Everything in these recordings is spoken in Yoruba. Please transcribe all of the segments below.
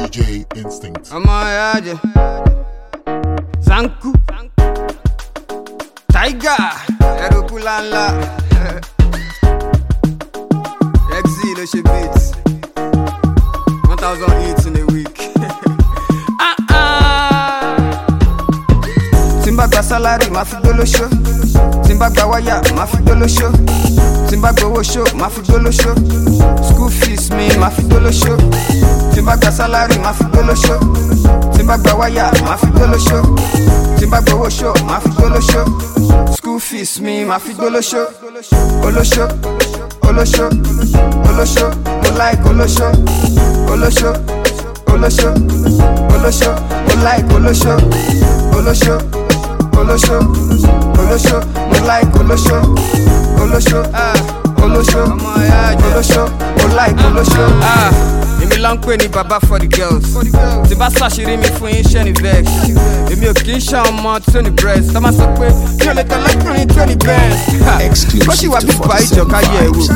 DJ Instinct. Amayaje Zanku Tiger Erukulala Rexy le beats 1000 hits in a week. Timba gba salary ma fi dolo show. Timba gba wire ma fi dolo show. Timba gba show ma fi dolo show. School fees me ma fi dolo show. Timba gba salary ma fi dolo show. Timba gba wire ma fi dolo show. Timba gba show ma fi dolo show. School fees me ma fi dolo show. Olo show, olo show, olo show. No like olo show, olo show, olo show, olo show. No like olo show, olo show. Olo show, no like olo show, olo show, olo show, olo show, no like olo show. Èmi ló ń pè ní baba for the girls. Tí bá ṣàṣírí mi fún yín ṣẹ́ ní vex. Èmi ò kì í ṣe ọmọ tó ní breast. Tá máa sọ pé mi ò lè tọ́ lọ́kùnrin tó ní best. Bó ṣì wá bíbá ìjọba yẹ̀ wò.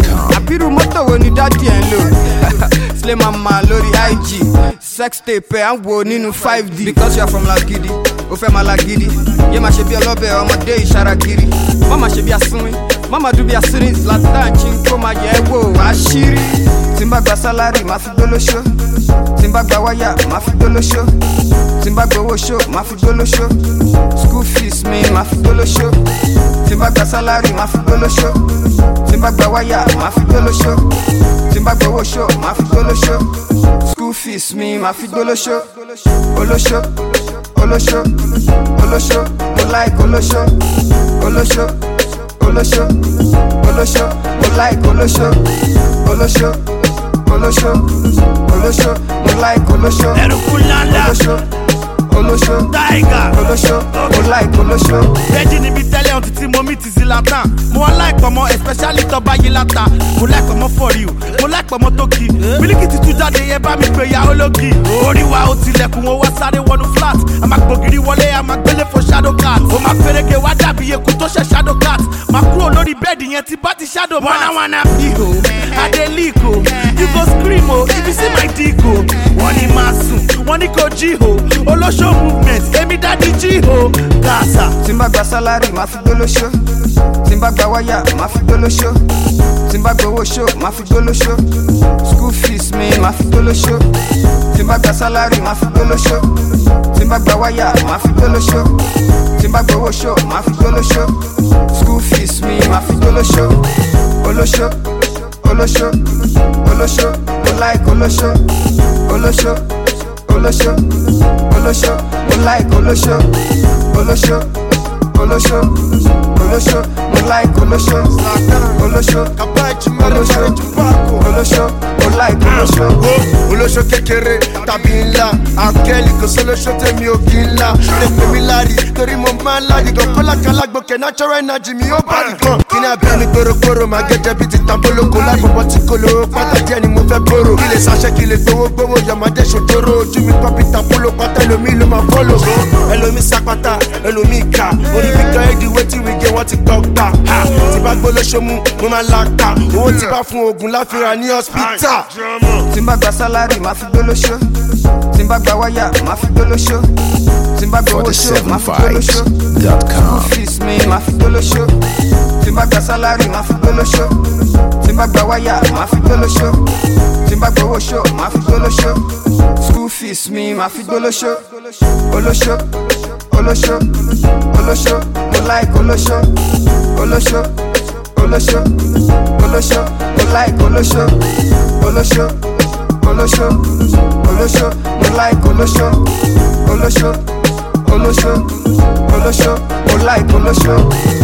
Àbírú mọ́tò wo ni dádì ẹ̀ ń lò? Slay mama lórí IG. Sex tape ẹ̀ ń wo nínú 5D. Because you are from Lagidi. Ó fẹ́ máa Lagidi. Yé máa ṣe bí ọlọ́bẹ̀ ọmọdé ìṣaragiri. Má máa ṣe bí asínwín. Má máa dún bí asínrín. Zlatan Chinko máa yẹ̀ wò àṣírí. Timba gba salary ma fi dolo show. Timba gba wire ma fi dolo show. Timba gba show ma fi dolo show. School fees me ma fi dolo show. Timba gba salary ma fi dolo show. Timba gba wire ma fi dolo show. Timba gba show ma fi dolo show. School fees me ma fi dolo show. Olo show, olo show, olo show. No like olo show, olo show, olo show, olo show. No like olo show, olo show. Olo show, olo show, no like olo show. Olo show, olo show, Tiger, olo show, no like olo show. Reggie ni bi tẹ́lẹ̀ ohun títí mo mi ti Zlatan. Mo like ọmọ especially tó bá yí láta. Mo like ọmọ for you, mo like ọmọ tó kì. Mílíkì ti tú jáde yẹ bá mi pè ya ológi. Orí wa ó tilẹ̀kùn ó wá sáré wọnú flat. A máa gbògiri wọlé, a máa gbélé fún shadow cat. Ó máa fẹ́rẹ̀gẹ̀ wá dàbí eku tó ṣe shadow cat. Máa kúrò lórí bẹ́ẹ̀dì yẹn tí bá ti shadow mat. Wanna piho, Adeliko, you go scream o, if you see my dick o. Wọ́n ní máa sùn, wọ́n ní kò jí o. Olóṣó movement, èmi dádì jí o. Gaza. Timba gba salary ma fi dolo show. Timba gba wire ma fi dolo show. Timba gba show ma fi dolo show. School fees me ma fi dolo show. Timba gba salary ma fi dolo show. Timba gba wire ma fi dolo show. Timba gba show ma fi dolo show. School fees me ma fi dolo show. Olo show, olo show, olo show. No like olo show, olo show, olo show, olo show. No like olo show, olo show, olo show, olo show. No like olo show, olo show, olo show, olo show. No like olo show. Olóṣó kékeré tàbí ńlá, àkẹ́lì kò sólóṣó tèmi ò kí ńlá. Lè pè mí lárí torí mo máa ń lárí gan. Kọ́lákálá gbòkè natural energy mi ó bá rí gan. Kí ni abẹ́ mi gbòrògbòrò máa gẹ́gẹ́ bí ti tàbólókò lágbọ̀bọ̀ tí kò lówó pátá díẹ̀ ni mo fẹ́ bòrò. Kí lè ṣàṣẹ kí lè gbowó yọ̀mọdé ṣòjóró. Ojú mi kọ́ bí tàbóló pátá ẹlòmíì ló máa fọ́lò. Ẹlòmíì sápátá, ẹlòmíì ká. Orí mi kan édi wetin we get wọ́n ti gbọ́ gbà. Tí bá gbólóṣó mu, mo máa láta. Owó tí bá fún oògùn láfíra ní hospital. Timba gba salary ma fi dolo show. Timba gba wire ma fi dolo show. Timba gba show ma fi dolo show. School fees me ma fi dolo show. Timba gba salary ma fi dolo show. Timba gba wire ma fi dolo show. Timba gba show ma fi dolo show. School fees me ma fi dolo show. Olo show, olo show, olo show. No like olo show, olo show, olo show, olo show. No like olo show, olo show. Olo show, olo show, no like olo show, olo show, olo show, olo show, no like olo show.